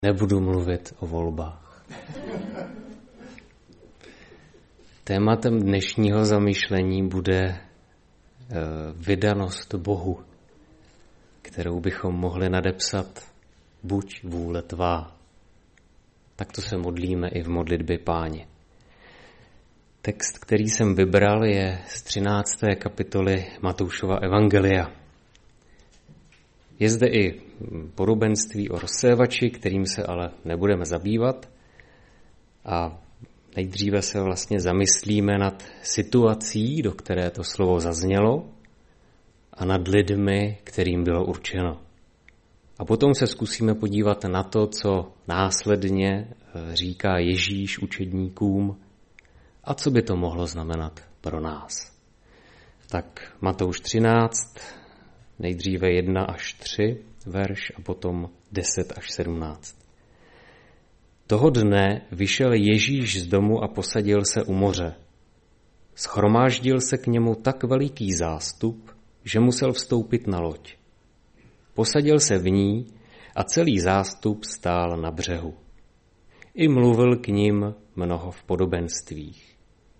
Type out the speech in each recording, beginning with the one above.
Nebudu mluvit o volbách. Tématem dnešního zamyšlení bude vydanost Bohu, kterou bychom mohli nadepsat buď vůle tvá. Takto se modlíme i v modlitbě Páně. Text, který jsem vybral, je z 13. kapitoly Matoušova evangelia. Je zde i podobenství o rozsévači, kterým se ale nebudeme zabývat. A nejdříve se vlastně zamyslíme nad situací, do které to slovo zaznělo, a nad lidmi, kterým bylo určeno. A potom se zkusíme podívat na to, co následně říká Ježíš učedníkům a co by to mohlo znamenat pro nás. Tak Matouš 13, nejdříve 1 až 3 verš a potom 10 až 17. Toho dne vyšel Ježíš z domu a posadil se u moře. Shromáždil se k němu tak veliký zástup, že musel vstoupit na loď. Posadil se v ní a celý zástup stál na břehu. I mluvil k nim mnoho v podobenstvích.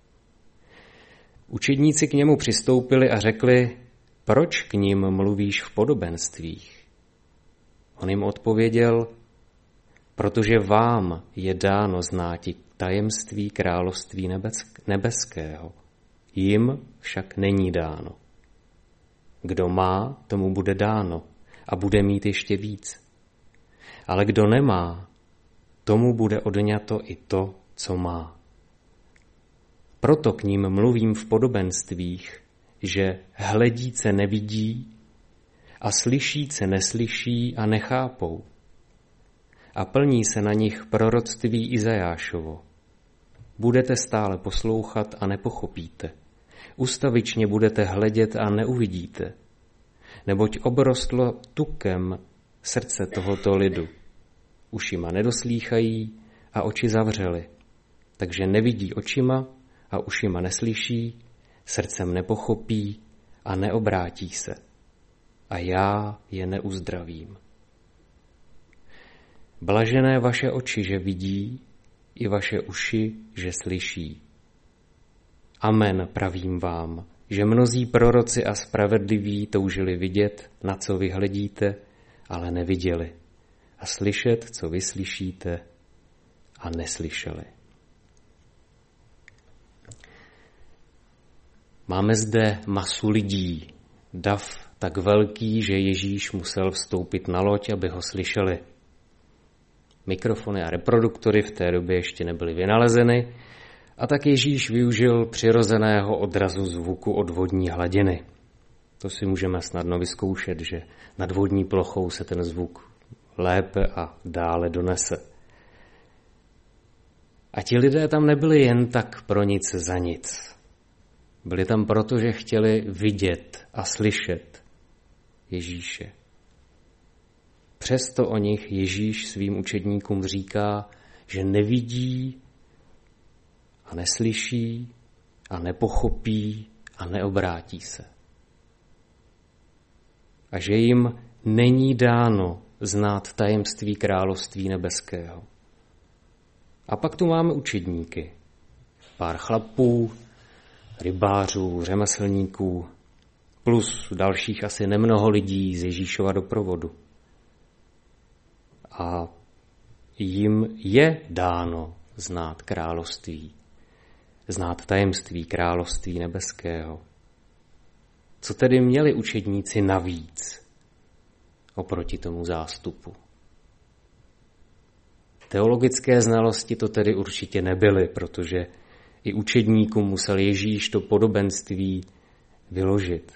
Učedníci k němu přistoupili a řekli: Proč k nim mluvíš v podobenstvích? On jim odpověděl: Protože vám je dáno znáti tajemství království nebeského. Jim však není dáno. Kdo má, tomu bude dáno a bude mít ještě víc. Ale kdo nemá, tomu bude odňato i to, co má. Proto k ním mluvím v podobenstvích, že hledíce nevidí a slyšíce neslyší a nechápou. A plní se na nich proroctví Izajášovo. Budete stále poslouchat a nepochopíte. Ustavičně budete hledět a neuvidíte. Neboť obrostlo tukem srdce tohoto lidu. Ušima nedoslýchají a oči zavřeli. Takže nevidí očima a ušima neslyší, srdcem nepochopí a neobrátí se. A já je neuzdravím. Blažené vaše oči, že vidí, i vaše uši, že slyší. Amen, pravím vám, že mnozí proroci a spravedliví toužili vidět, na co vy hledíte, ale neviděli, a slyšet, co vy slyšíte, a neslyšeli. Máme zde masu lidí, dav tak velký, že Ježíš musel vstoupit na loď, aby ho slyšeli. Mikrofony a reproduktory v té době ještě nebyly vynalezeny, a tak Ježíš využil přirozeného odrazu zvuku od vodní hladiny. To si můžeme snadno vyzkoušet, že nad vodní plochou se ten zvuk lépe a dále donese. A ti lidé tam nebyli jen tak pro nic za nic. Byli tam proto, že chtěli vidět a slyšet Ježíše. Přesto o nich Ježíš svým učedníkům říká, že nevidí a neslyší a nepochopí a neobrátí se. A že jim není dáno znát tajemství království nebeského. A pak tu máme učedníky. Pár chlapů, rybářů, řemeslníků, plus dalších asi nemnoho lidí z Ježíšova doprovodu. A jim je dáno znát království, znát tajemství království nebeského. Co tedy měli učedníci navíc oproti tomu zástupu? Teologické znalosti to tedy určitě nebyly, protože i učedníkům musel Ježíš to podobenství vyložit.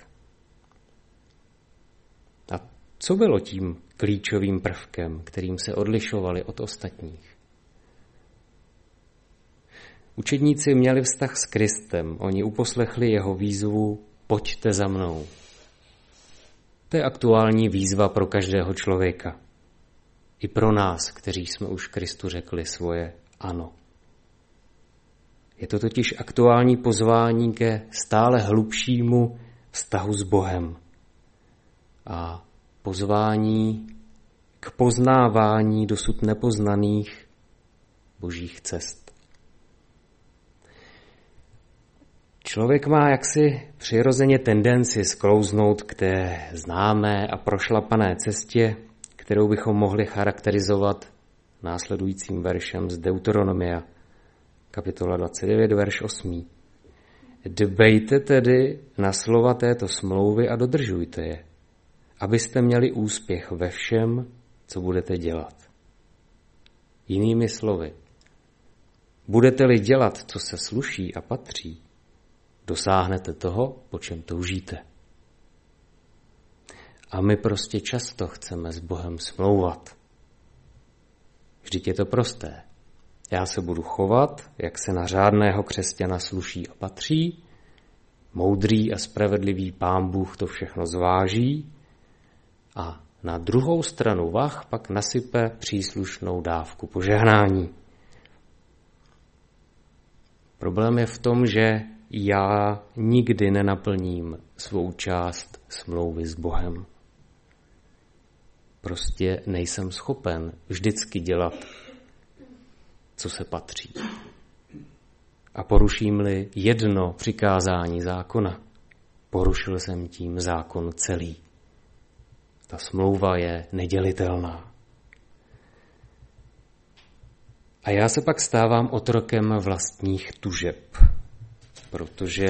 A co bylo tím klíčovým prvkem, kterým se odlišovali od ostatních? Učedníci měli vztah s Kristem, oni uposlechli jeho výzvu: Pojďte za mnou. To je aktuální výzva pro každého člověka. I pro nás, kteří jsme už Kristu řekli svoje ano. Je to totiž aktuální pozvání ke stále hlubšímu vztahu s Bohem a pozvání k poznávání dosud nepoznaných božích cest. Člověk má jaksi přirozeně tendenci sklouznout k té známé a prošlapané cestě, kterou bychom mohli charakterizovat následujícím veršem z Deuteronomia, kapitola 29, verš 8. Dbejte tedy na slova této smlouvy a dodržujte je, abyste měli úspěch ve všem, co budete dělat. Jinými slovy, budete-li dělat, co se sluší a patří, dosáhnete toho, po čem toužíte. A my prostě často chceme s Bohem smlouvat. Vždyť je to prosté. Já se budu chovat, jak se na řádného křesťana sluší a patří, moudrý a spravedlivý Pán Bůh to všechno zváží a na druhou stranu vah pak nasype příslušnou dávku požehnání. Problém je v tom, že já nikdy nenaplním svou část smlouvy s Bohem. Prostě nejsem schopen vždycky dělat, co se patří. A poruším-li jedno přikázání zákona, porušil jsem tím zákon celý. Ta smlouva je nedělitelná. A já se pak stávám otrokem vlastních tužeb, protože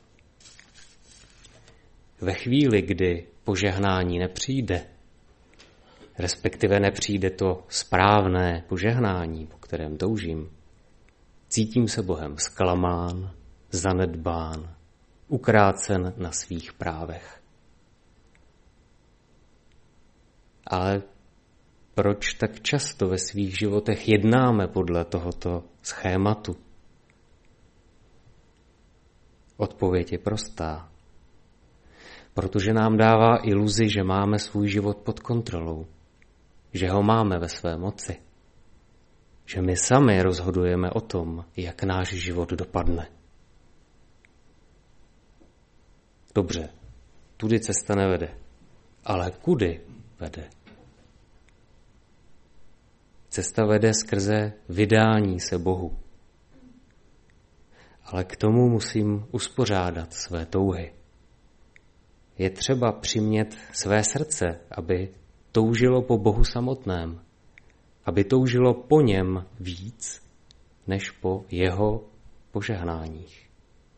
ve chvíli, kdy požehnání nepřijde, respektive nepřijde to správné požehnání, po kterém toužím, cítím se Bohem zklamán, zanedbán, ukrácen na svých právech. Ale proč tak často ve svých životech jednáme podle tohoto schématu? Odpověď je prostá. Protože nám dává iluzi, že máme svůj život pod kontrolou, že ho máme ve své moci, že my sami rozhodujeme o tom, jak náš život dopadne. Dobře, tudy cesta nevede, ale kudy vede? Cesta vede skrze vydání se Bohu. Ale k tomu musím uspořádat své touhy. Je třeba přimět své srdce, aby toužilo po Bohu samotném, aby toužilo po něm víc, než po jeho požehnáních.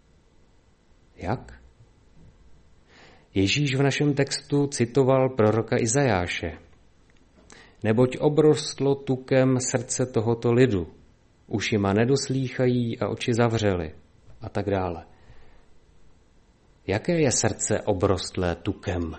Jak? Ježíš v našem textu citoval proroka Izajáše. Neboť obrostlo tukem srdce tohoto lidu, ušima nedoslýchají a oči zavřely a tak dále. Jaké je srdce obrostlé tukem?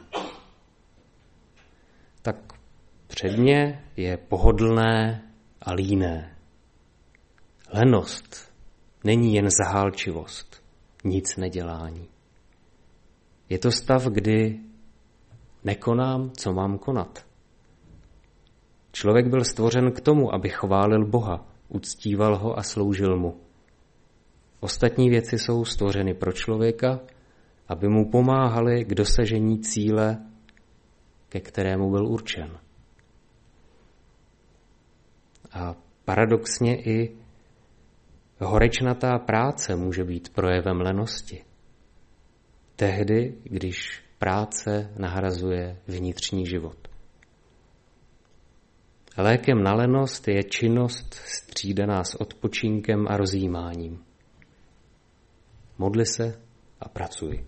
Tak předně je pohodlné a líné. Lenost není jen zahálčivost, nic nedělání. Je to stav, kdy nekonám, co mám konat. Člověk byl stvořen k tomu, aby chválil Boha, uctíval ho a sloužil mu. Ostatní věci jsou stvořeny pro člověka, aby mu pomáhaly k dosažení cíle, ke kterému byl určen. A paradoxně i horečnatá práce může být projevem lenosti. Tehdy, když práce nahrazuje vnitřní život. Lékem na lenost je činnost střídaná s odpočinkem a rozjímáním. Modli se a pracuj.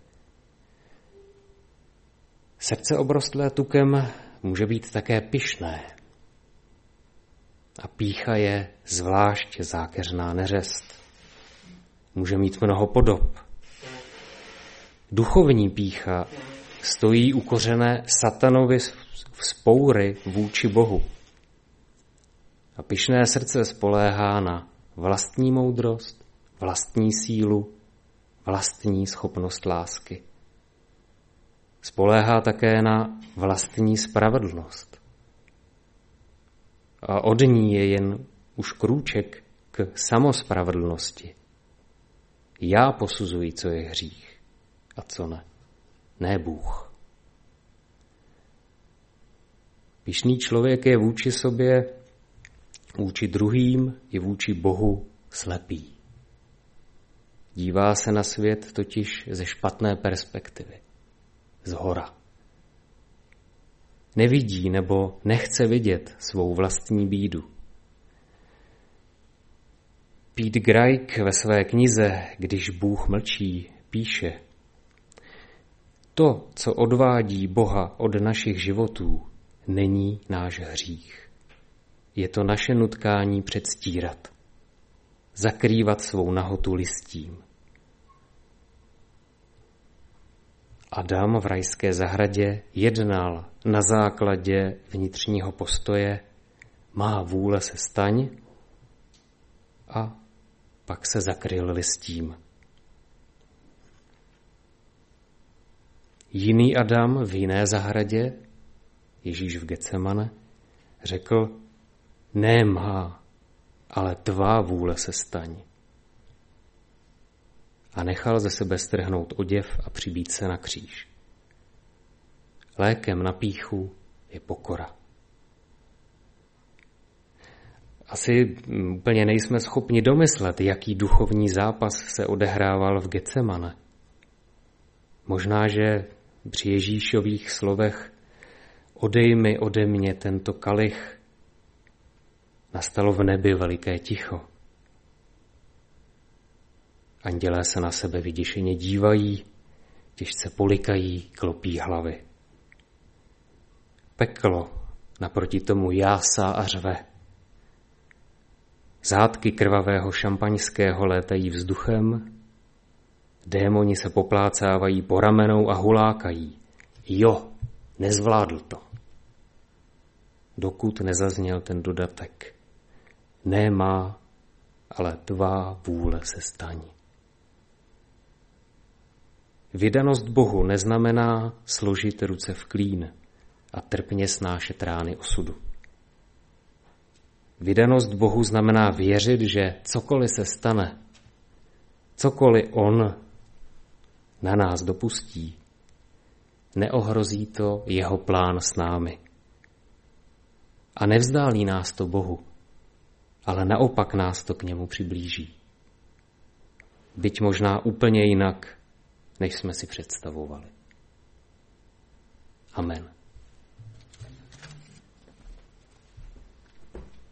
Srdce obrostlé tukem může být také pyšné. A pýcha je zvlášť zákeřná neřest. Může mít mnoho podob. Duchovní pýcha stojí u kořene satanovi vzpoury vůči Bohu. A pyšné srdce spoléhá na vlastní moudrost, vlastní sílu, vlastní schopnost lásky. Spoléhá také na vlastní spravedlnost. A od ní je jen už krůček k samospravedlnosti. Já posuzuji, co je hřích a co ne. Ne Bůh. Pyšný člověk je vůči sobě, vůči druhým i vůči Bohu slepý. Dívá se na svět totiž ze špatné perspektivy, zhora. Nevidí nebo nechce vidět svou vlastní bídu. Pete Greig ve své knize Když Bůh mlčí píše: to, co odvádí Boha od našich životů, není náš hřích. Je to naše nutkání předstírat, zakrývat svou nahotu listím. Adam v rajské zahradě jednal na základě vnitřního postoje má vůle se staň a pak se zakryl listím. Jiný Adam v jiné zahradě, Ježíš v Getsemane, řekl: ne má, ale tvá vůle se staň. A nechal ze sebe strhnout oděv a přibít se na kříž. Lékem na pýchu je pokora. Asi úplně nejsme schopni domyslet, jaký duchovní zápas se odehrával v Getsemane. Možná, že při Ježíšových slovech odej mi ode mě tento kalich, nastalo v nebi veliké ticho. Andělé se na sebe vyděšeně dívají, těžce polikají, klopí hlavy. Peklo naproti tomu jásá a řve. Zátky krvavého šampaňského létají vzduchem, démoni se poplácávají po ramenou a hulákají. Jo, nezvládl to. Dokud nezazněl ten dodatek. Ne má, ale tvá vůle se staň. Vydanost Bohu neznamená složit ruce v klín a trpně snášet rány osudu. Vydanost Bohu znamená věřit, že cokoliv se stane, cokoliv on na nás dopustí, neohrozí to jeho plán s námi. A nevzdálí nás to Bohu, ale naopak nás to k němu přiblíží. Byť možná úplně jinak, než jsme si představovali. Amen.